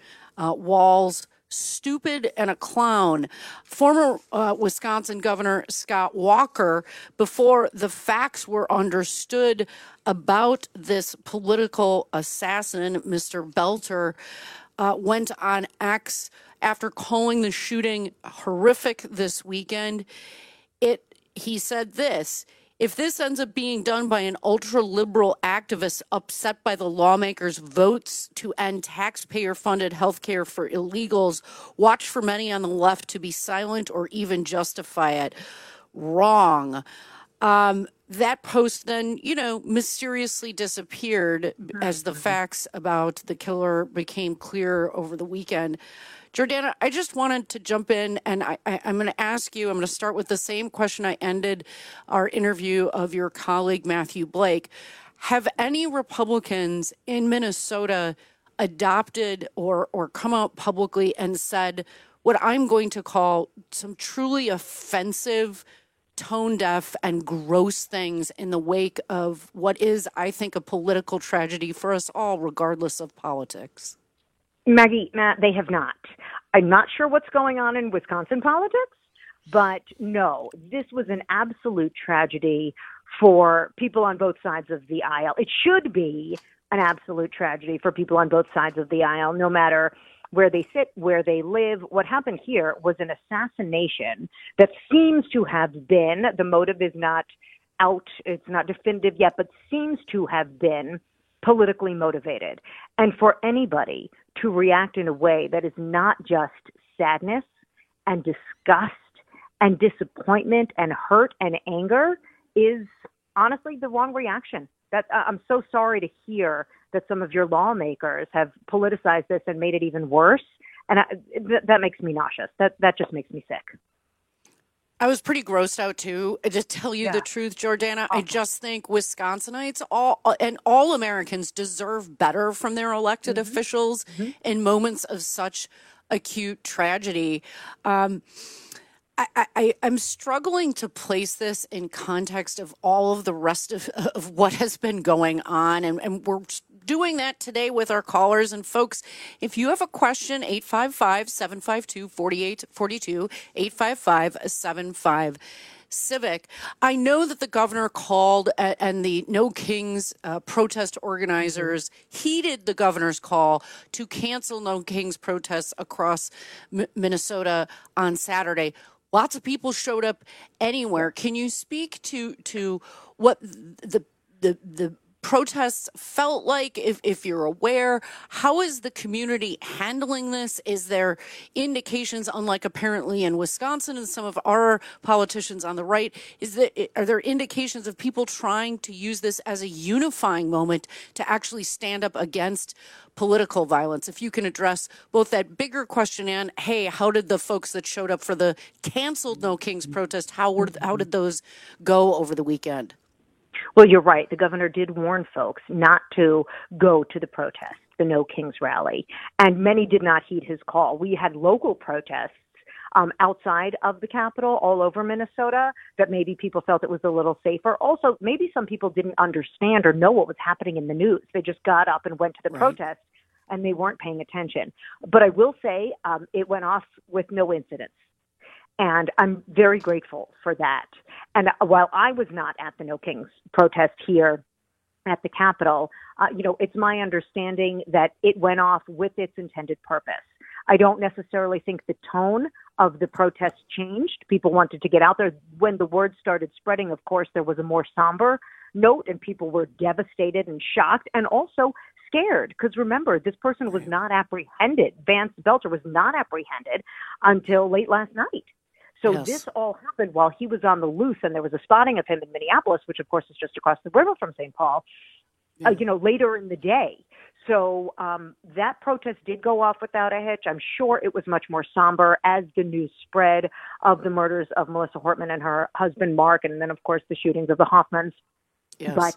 Walz stupid and a clown. Former Wisconsin Governor Scott Walker, before the facts were understood about this political assassin, Mr. Belter, went on X after calling the shooting horrific this weekend. He said this: if this ends up being done by an ultra-liberal activist upset by the lawmakers' votes to end taxpayer-funded health care for illegals, watch for many on the left to be silent or even justify it. Wrong. That post then, mysteriously disappeared as the facts about the killer became clear over the weekend. Jordana, I just wanted to jump in, and I'm going to ask you, I'm going to start with the same question I ended our interview of your colleague, Matthew Blake. Have any Republicans in Minnesota adopted or come out publicly and said what I'm going to call some truly offensive, tone-deaf, and gross things in the wake of what is, I think, a political tragedy for us all, regardless of politics? Maggie, Matt, they have not. I'm not sure what's going on in Wisconsin politics, but no, this was an absolute tragedy for people on both sides of the aisle. It should be an absolute tragedy for people on both sides of the aisle, no matter where they sit, where they live. What happened here was an assassination that seems to have been, the motive is not out, it's not definitive yet, but seems to have been politically motivated. And for anybody to react in a way that is not just sadness and disgust and disappointment and hurt and anger is honestly the wrong reaction. I'm so sorry to hear that some of your lawmakers have politicized this and made it even worse. And that makes me nauseous. That just makes me sick. I was pretty grossed out too. To tell you the truth, Jordana, I just think Wisconsinites all Americans deserve better from their elected officials in moments of such acute tragedy. I'm struggling to place this in context of all of the rest of what has been going on. And we're doing that today with our callers. And folks, if you have a question, 855-752-4842, 855-75-CIVIC. I know that the governor called and the No Kings protest organizers heeded the governor's call to cancel No Kings protests across Minnesota on Saturday. Lots of people showed up anywhere. Can you speak to what the protests felt like, if you're aware? How is the community handling this? Is there indications, unlike apparently in Wisconsin and some of our politicians on the right, are there indications of people trying to use this as a unifying moment to actually stand up against political violence? If you can address both that bigger question and, hey, how did the folks that showed up for the canceled No Kings protest, how did those go over the weekend? Well, you're right. The governor did warn folks not to go to the protest, the No Kings rally, and many did not heed his call. We had local protests outside of the Capitol all over Minnesota that maybe people felt it was a little safer. Also, maybe some people didn't understand or know what was happening in the news. They just got up and went to the protest, and they weren't paying attention. But I will say it went off with no incidents. And I'm very grateful for that. And while I was not at the No Kings protest here at the Capitol, it's my understanding that it went off with its intended purpose. I don't necessarily think the tone of the protest changed. People wanted to get out there. When the word started spreading, of course, there was a more somber note, and people were devastated and shocked and also scared. Because remember, this person was not apprehended. Vance Belcher was not apprehended until late last night. So this all happened while he was on the loose, and there was a spotting of him in Minneapolis, which, of course, is just across the river from St. Paul, later in the day. So that protest did go off without a hitch. I'm sure it was much more somber as the news spread of the murders of Melissa Hortman and her husband, Mark, and then, of course, the shootings of the Hoffmans. Yes. But,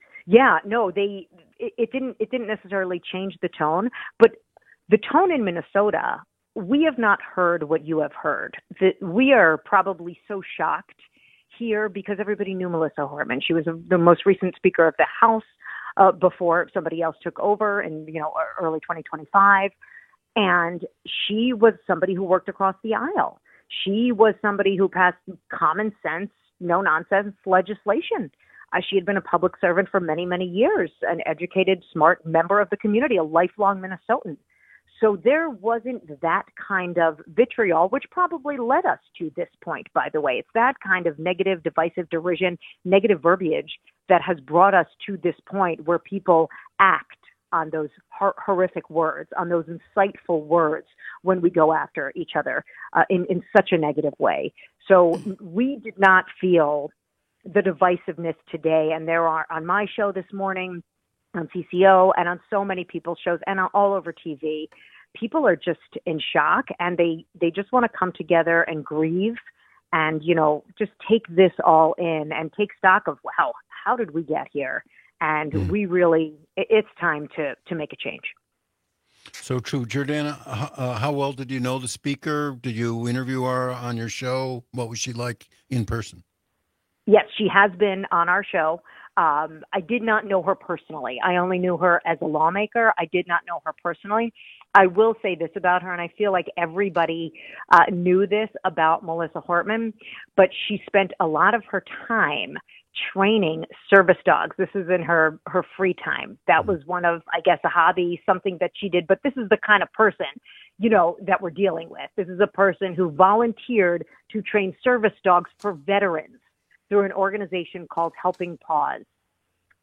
it didn't necessarily change the tone. But the tone in Minnesota, we have not heard what you have heard. We are probably so shocked here because everybody knew Melissa Hortman. She was the most recent Speaker of the House before somebody else took over in early 2025, and she was somebody who worked across the aisle. She was somebody who passed common sense, no nonsense legislation. She had been a public servant for many, many years, an educated, smart member of the community, a lifelong Minnesotan. So there wasn't that kind of vitriol, which probably led us to this point, by the way. It's that kind of negative, divisive derision, negative verbiage that has brought us to this point where people act on those horrific words, on those insightful words when we go after each other in such a negative way. So we did not feel the divisiveness today. And there are, on my show this morning, on CCO and on so many people's shows and all over TV, people are just in shock, and they just want to come together and grieve and, just take this all in and take stock of, wow, how did we get here? And it's time to make a change. So true. Jordana, how well did you know the speaker? Did you interview her on your show? What was she like in person? Yes, she has been on our show. I did not know her personally. I only knew her as a lawmaker. I did not know her personally. I will say this about her, and I feel like everybody knew this about Melissa Hortman, but she spent a lot of her time training service dogs. This is in her free time. That was one of, I guess, a hobby, something that she did. But this is the kind of person, that we're dealing with. This is a person who volunteered to train service dogs for veterans through an organization called Helping Paws.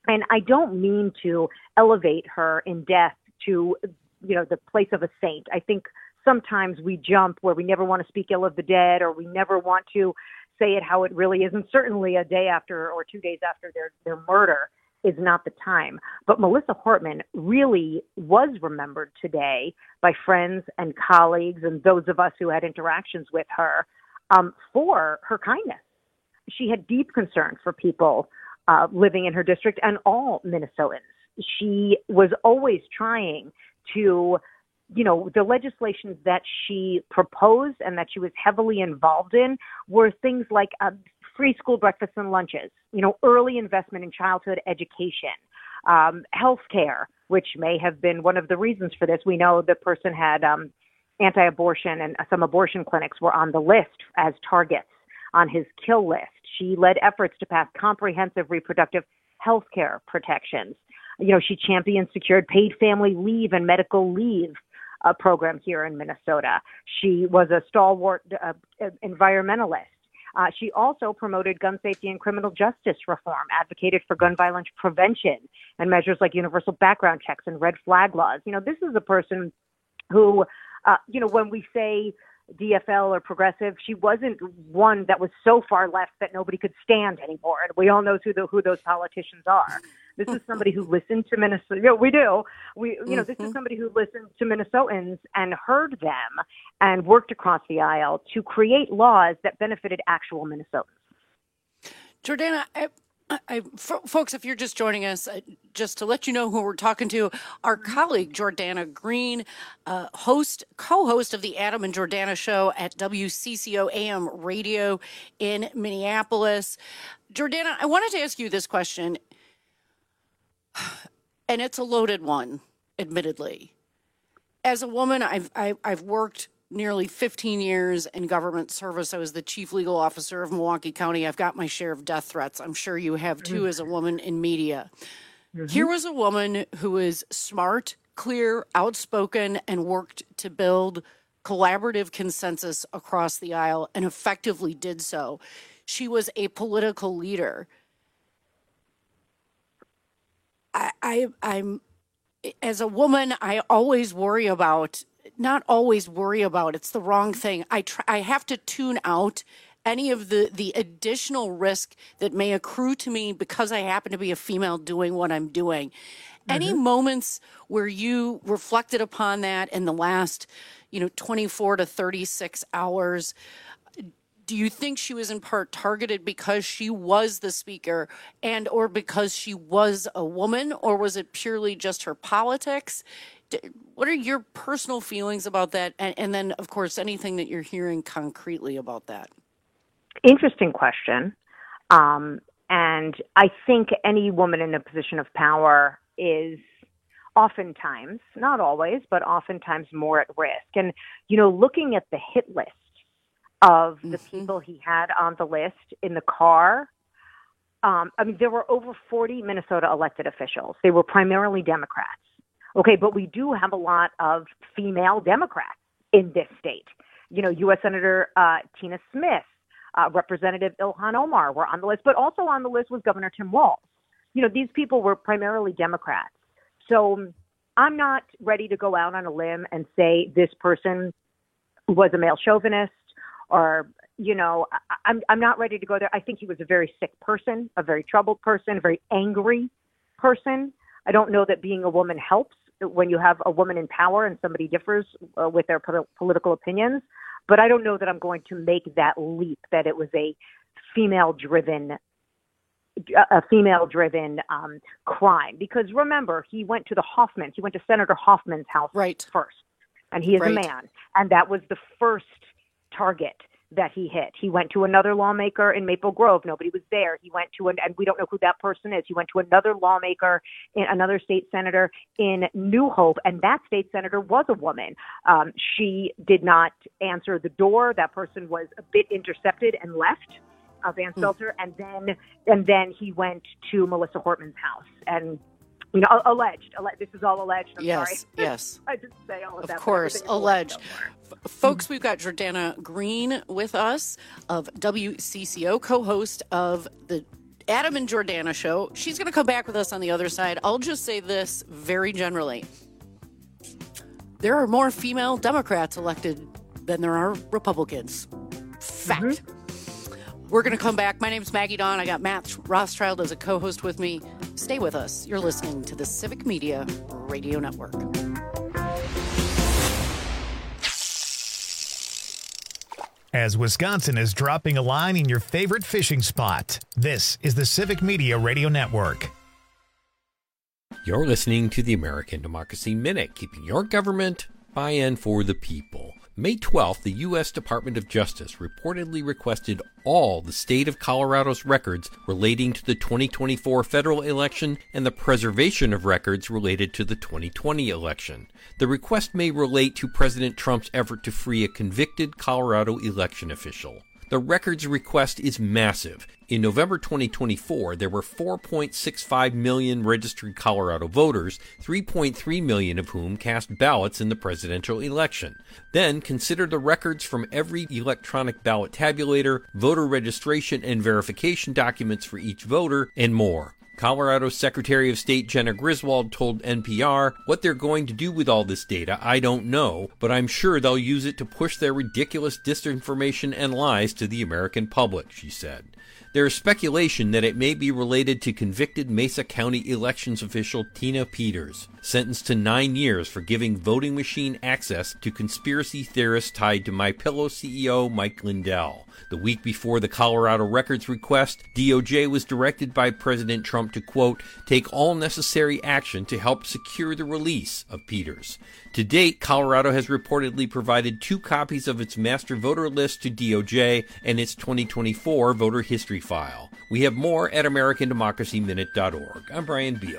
And I don't mean to elevate her in death to, the place of a saint. I think sometimes we jump where we never want to speak ill of the dead, or we never want to say it how it really is. And certainly a day after or 2 days after their murder is not the time. But Melissa Hortman really was remembered today by friends and colleagues and those of us who had interactions with her for her kindness. She had deep concern for people living in her district and all Minnesotans. She was always trying to, the legislations that she proposed and that she was heavily involved in were things like free school breakfasts and lunches, early investment in childhood education, health care, which may have been one of the reasons for this. We know the person had anti-abortion, and some abortion clinics were on the list as targets on his kill list. She led efforts to pass comprehensive reproductive health care protections. She championed secured paid family leave and medical leave program here in Minnesota. She was a stalwart environmentalist. She also promoted gun safety and criminal justice reform, advocated for gun violence prevention and measures like universal background checks and red flag laws. This is a person who, when we say DFL or progressive, she wasn't one that was so far left that nobody could stand anymore. And we all know who those politicians are. This is somebody who listened to Minnesota. We do. This is somebody who listened to Minnesotans and heard them and worked across the aisle to create laws that benefited actual Minnesotans. Jordana, folks, if you're just joining us, just to let you know who we're talking to, our colleague Jordana Green, co-host of the Adam and Jordana Show at WCCO AM Radio in Minneapolis. Jordana, I wanted to ask you this question, and it's a loaded one, admittedly. As a woman, I've worked nearly 15 years in government service. I was the chief legal officer of Milwaukee County. I've got my share of death threats. I'm sure you have too as a woman in media. Mm-hmm. Here was a woman who is smart, clear, outspoken, and worked to build collaborative consensus across the aisle and effectively did so. She was a political leader. I'm as a woman, I always worry about, not always worry about, it's the wrong thing. I have to tune out any of the additional risk that may accrue to me because I happen to be a female doing what I'm doing. Mm-hmm. Any moments where you reflected upon that in the last, 24 to 36 hours? Do you think she was in part targeted because she was the speaker and or because she was a woman, or was it purely just her politics? What are your personal feelings about that? And then, of course, anything that you're hearing concretely about that? Interesting question. And I think any woman in a position of power is oftentimes, not always, but oftentimes more at risk. And, looking at the hit list of the people he had on the list in the car, there were over 40 Minnesota elected officials. They were primarily Democrats. Okay, but we do have a lot of female Democrats in this state. U.S. Senator Tina Smith, Representative Ilhan Omar were on the list, but also on the list was Governor Tim Walz. These people were primarily Democrats. So I'm not ready to go out on a limb and say this person was a male chauvinist or, I'm not ready to go there. I think he was a very sick person, a very troubled person, a very angry person. I don't know that being a woman helps when you have a woman in power and somebody differs with their political opinions. But I don't know that I'm going to make that leap that it was a female-driven crime. Because remember, he went to Senator Hoffman's house first, and he is a man, and that was the first target that he hit. He went to another lawmaker in Maple Grove. Nobody was there. He went to, and we don't know who that person is. He went to another lawmaker, another state senator in New Hope, and that state senator was a woman. She did not answer the door. That person was a bit intercepted and left, Van Stelter, and then he went to Melissa Hortman's house. And alleged. This is all alleged. I'm sorry. Yes. I didn't say all of that. Of course, alleged. Folks, we've got Jordana Green with us of WCCO, co-host of the Adam and Jordana show. She's going to come back with us on the other side. I'll just say this very generally. There are more female Democrats elected than there are Republicans. Fact. We're going to come back. My name's Maggie Dawn. I got Matt Rothschild as a co-host with me. Stay with us. You're listening to the Civic Media Radio Network. As Wisconsin is dropping a line in your favorite fishing spot, this is the Civic Media Radio Network. You're listening to the American Democracy Minute, keeping your government by and for the people. May 12th, the U.S. Department of Justice reportedly requested all the state of Colorado's records relating to the 2024 federal election and the preservation of records related to the 2020 election. The request may relate to President Trump's effort to free a convicted Colorado election official. The records request is massive. In November 2024, there were 4.65 million registered Colorado voters, 3.3 million of whom cast ballots in the presidential election. Then consider the records from every electronic ballot tabulator, voter registration and verification documents for each voter, and more. Colorado Secretary of State Jenna Griswold told NPR, "What they're going to do with all this data, I don't know, but I'm sure they'll use it to push their ridiculous disinformation and lies to the American public," she said. There is speculation that it may be related to convicted Mesa County elections official Tina Peters, sentenced to 9 years for giving voting machine access to conspiracy theorists tied to MyPillow CEO Mike Lindell. The week before the Colorado records request, DOJ was directed by President Trump to, quote, take all necessary action to help secure the release of Peters. To date, Colorado has reportedly provided 2 copies of its master voter list to DOJ and its 2024 voter history file. We have more at AmericanDemocracyMinute.org. I'm Brian Beal.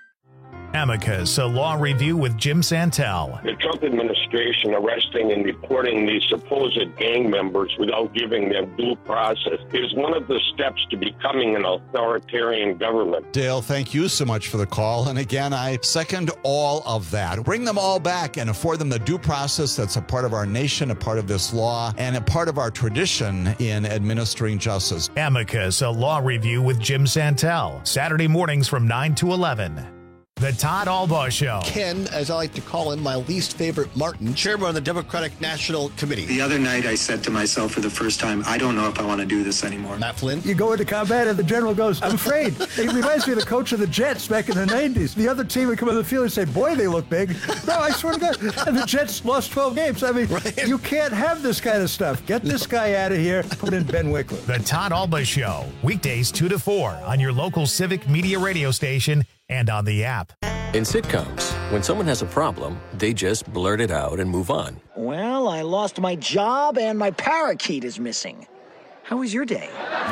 Amicus, a law review with Jim Santel. The Trump administration arresting and deporting these supposed gang members without giving them due process is one of the steps to becoming an authoritarian government. Dale, thank you so much for the call. And again, I second all of that. Bring them all back and afford them the due process that's a part of our nation, a part of this law, and a part of our tradition in administering justice. Amicus, a law review with Jim Santel. Saturday mornings from 9 to 11. The Todd Albaugh Show. Ken, as I like to call him, my least favorite Martin, chairman of the Democratic National Committee. The other night I said to myself for the first time, I don't know if I want to do this anymore. Matt Flynn. You go into combat and the general goes, I'm afraid. It reminds me of the coach of the Jets back in the 90s. The other team would come on the field and say, boy, they look big. No, I swear to God. And the Jets lost 12 games. I mean, right. You can't have this kind of stuff. Get this guy out of here. Put in Ben Wickler. The Todd Albaugh Show. Weekdays 2 to 4 on your local Civic Media radio station and on the app. In sitcoms, when someone has a problem, they just blurt it out and move on. Well, I lost my job and my parakeet is missing. How was your day?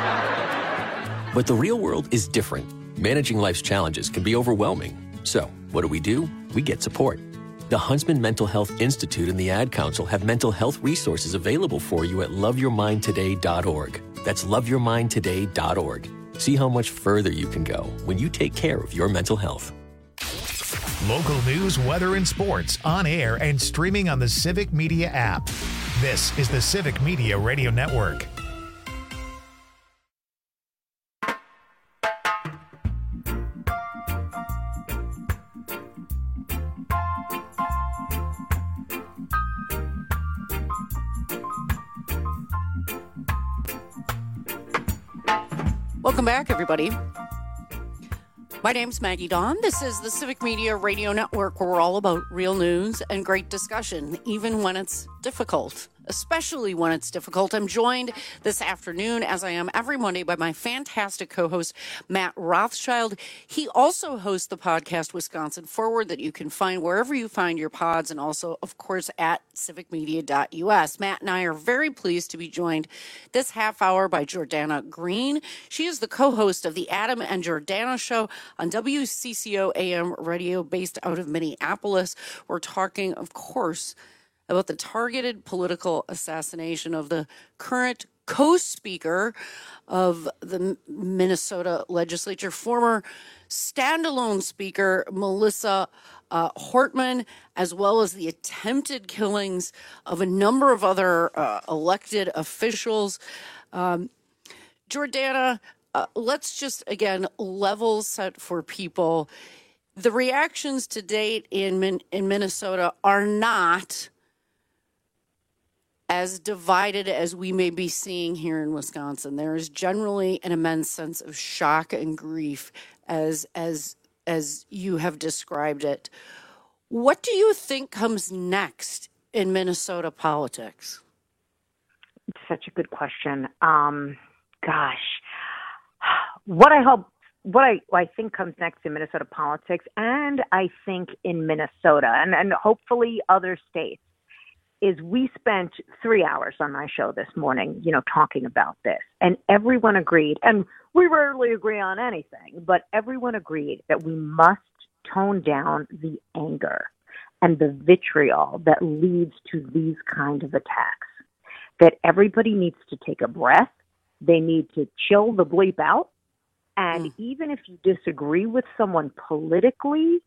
But the real world is different. Managing life's challenges can be overwhelming. So, what do? We get support. The Huntsman Mental Health Institute and the Ad Council have mental health resources available for you at loveyourmindtoday.org. That's loveyourmindtoday.org. See how much further you can go when you take care of your mental health. Local news, weather, and sports on air and streaming on the Civic Media app. This is the Civic Media Radio Network. Welcome back, everybody. My name's Maggie Dawn. This is the Civic Media Radio Network, where we're all about real news and great discussion, even when it's difficult. Especially when it's difficult. I'm joined this afternoon, as I am every Monday, by my fantastic co-host, Matt Rothschild. He also hosts the podcast Wisconsin Forward that you can find wherever you find your pods, and also, of course, at civicmedia.us. Matt and I are very pleased to be joined this half hour by Jordana Green. She is the co-host of the Adam and Jordana Show on WCCO AM radio based out of Minneapolis. We're talking, of course, about the targeted political assassination of the current co-speaker of the Minnesota legislature, former standalone speaker Melissa Hortman, as well as the attempted killings of a number of other elected officials. Jordana, let's just, again, level set for people. The reactions to date in Minnesota are not as divided as we may be seeing here in Wisconsin. There is generally an immense sense of shock and grief as you have described it. What do you think comes next in Minnesota politics? It's such a good question. What I think comes next in Minnesota politics, and I think in Minnesota and hopefully other states, is we spent 3 hours on my show this morning, talking about this, and everyone agreed, and we rarely agree on anything, but everyone agreed that we must tone down the anger and the vitriol that leads to these kind of attacks, that everybody needs to take a breath. They need to chill the bleep out. And even if you disagree with someone politically,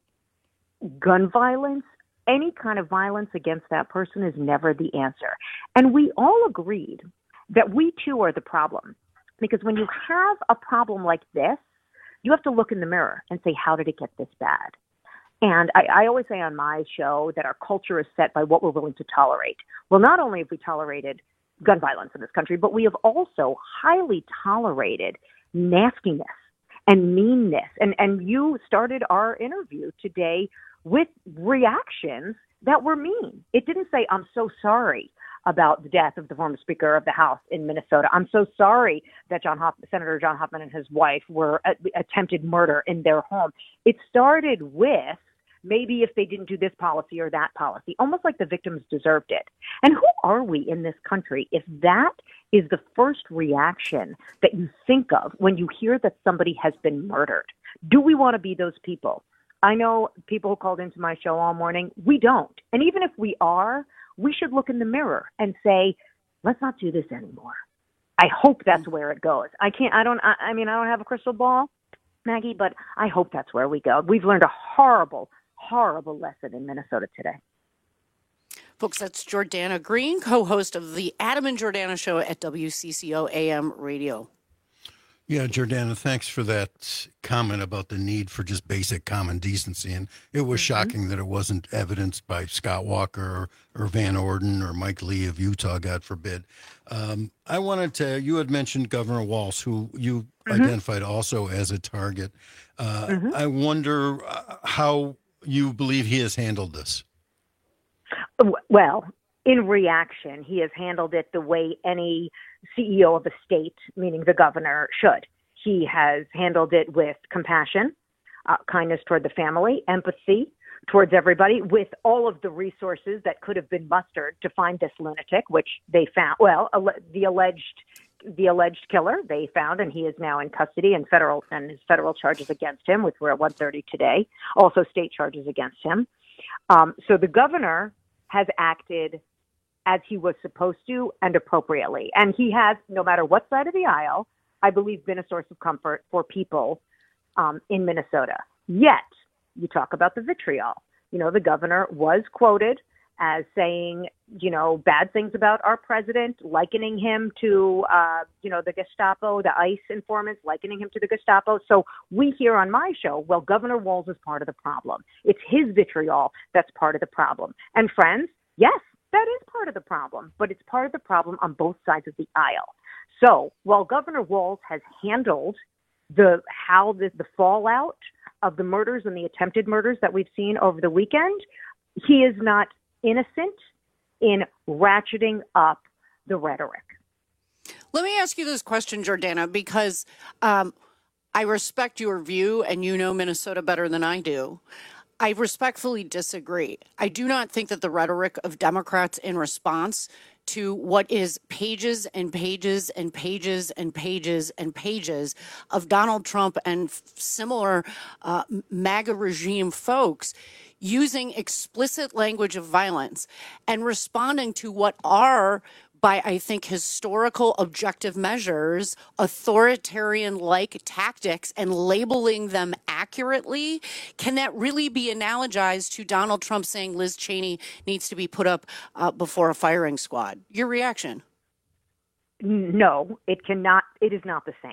gun violence, any kind of violence against that person is never the answer. And we all agreed that we too are the problem. Because when you have a problem like this, you have to look in the mirror and say, how did it get this bad? And I always say on my show that our culture is set by what we're willing to tolerate. Well, not only have we tolerated gun violence in this country, but we have also highly tolerated nastiness and meanness. And you started our interview today with reactions that were mean. It didn't say, I'm so sorry about the death of the former Speaker of the House in Minnesota. I'm so sorry that Senator John Hoffman and his wife were attempted murder in their home. It started with, maybe if they didn't do this policy or that policy, almost like the victims deserved it. And who are we in this country if that is the first reaction that you think of when you hear that somebody has been murdered? Do we want to be those people? I know people who called into my show all morning. We don't. And even if we are, we should look in the mirror and say, let's not do this anymore. I hope that's where it goes. I don't have a crystal ball, Maggie, but I hope that's where we go. We've learned a horrible lesson in Minnesota today. Folks, that's Jordana Green, co-host of the Adam and Jordana Show at WCCO AM Radio. Yeah, Jordana, thanks for that comment about the need for just basic common decency. And it was shocking that it wasn't evidenced by Scott Walker or Van Orden or Mike Lee of Utah, God forbid. I wanted to, you had mentioned Governor Walz, who you identified also as a target. I wonder how you believe he has handled this. Well, in reaction, he has handled it the way any CEO of a state, meaning the governor, should. He has handled it with compassion, kindness toward the family, empathy towards everybody, with all of the resources that could have been mustered to find this lunatic, which they found. Well, the alleged killer they found, and he is now in custody, and his federal charges against him, which were at 1:30 today, also state charges against him. So the governor has acted as he was supposed to and appropriately. And he has, no matter what side of the aisle, I believe, been a source of comfort for people in Minnesota. Yet, you talk about the vitriol. The governor was quoted as saying, bad things about our president, likening him to, the Gestapo, the ICE informants, likening him to the Gestapo. So we hear on my show, well, Governor Walz is part of the problem. It's his vitriol that's part of the problem. And friends, yes, that is part of the problem, but it's part of the problem on both sides of the aisle. So while Governor Walz has handled the fallout of the murders and the attempted murders that we've seen over the weekend, he is not innocent in ratcheting up the rhetoric. Let me ask you this question, Jordana, because I respect your view and you know Minnesota better than I do. I respectfully disagree. I do not think that the rhetoric of Democrats in response to what is pages and pages and pages and pages and pages of Donald Trump and similar MAGA regime folks using explicit language of violence and responding to what are, by, I think, historical objective measures, authoritarian-like tactics and labeling them accurately. Can that really be analogized to Donald Trump saying Liz Cheney needs to be put up before a firing squad? Your reaction? No, it cannot. It is not the same.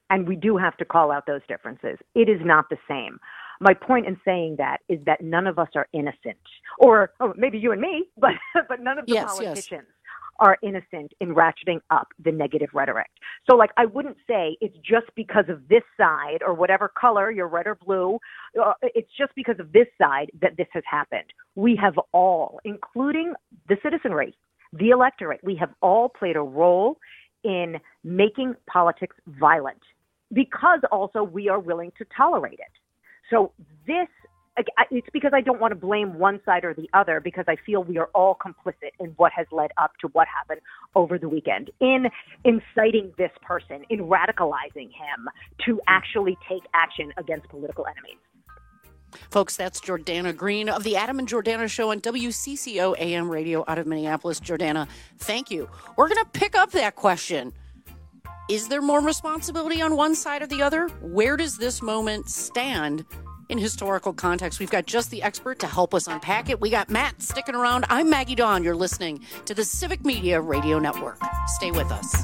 And we do have to call out those differences. It is not the same. My point in saying that is that none of us are innocent, or maybe you and me, but none of the politicians are innocent in ratcheting up the negative rhetoric. So, I wouldn't say it's just because of this side or whatever color, you're red or blue, it's just because of this side that this has happened. We have all, including the citizenry, the electorate, we have all played a role in making politics violent because also we are willing to tolerate it. So it's because I don't want to blame one side or the other, because I feel we are all complicit in what has led up to what happened over the weekend, in inciting this person, in radicalizing him to actually take action against political enemies. Folks, that's Jordana Green of the Adam and Jordana Show on WCCO AM radio out of Minneapolis. Jordana, thank you. We're going to pick up that question. Is there more responsibility on one side or the other? Where does this moment stand in historical context? We've got Just the Expert to help us unpack it. We got Matt sticking around. I'm Maggie Dawn. You're listening to the Civic Media Radio Network. Stay with us.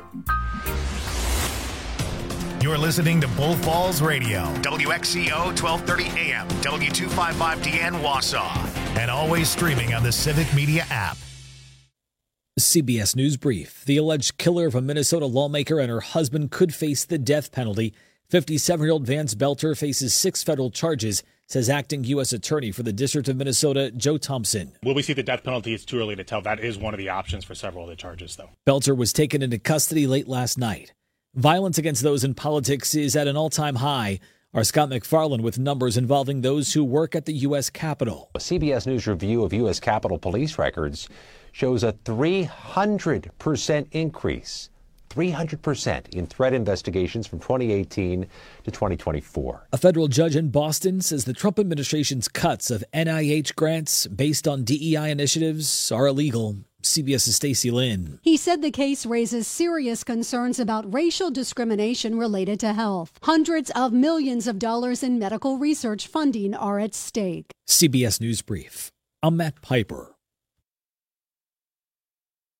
You're listening to Bull Falls Radio, WXCO 1230 AM, W255DN Wausau, and always streaming on the Civic Media app. CBS News Brief. The alleged killer of a Minnesota lawmaker and her husband could face the death penalty. 57-year-old Vance Belter faces 6 federal charges, says acting U.S. Attorney for the District of Minnesota, Joe Thompson. Will we see the death penalty? It's too early to tell. That is one of the options for several of the charges, though. Belter was taken into custody late last night. Violence against those in politics is at an all-time high. Our Scott McFarland with numbers involving those who work at the U.S. Capitol. A CBS News review of U.S. Capitol police records shows a 300% increase, 300% in threat investigations from 2018 to 2024. A federal judge in Boston says the Trump administration's cuts of NIH grants based on DEI initiatives are illegal. CBS's Stacey Lynn. He said the case raises serious concerns about racial discrimination related to health. Hundreds of millions of dollars in medical research funding are at stake. CBS News Brief. I'm Matt Piper.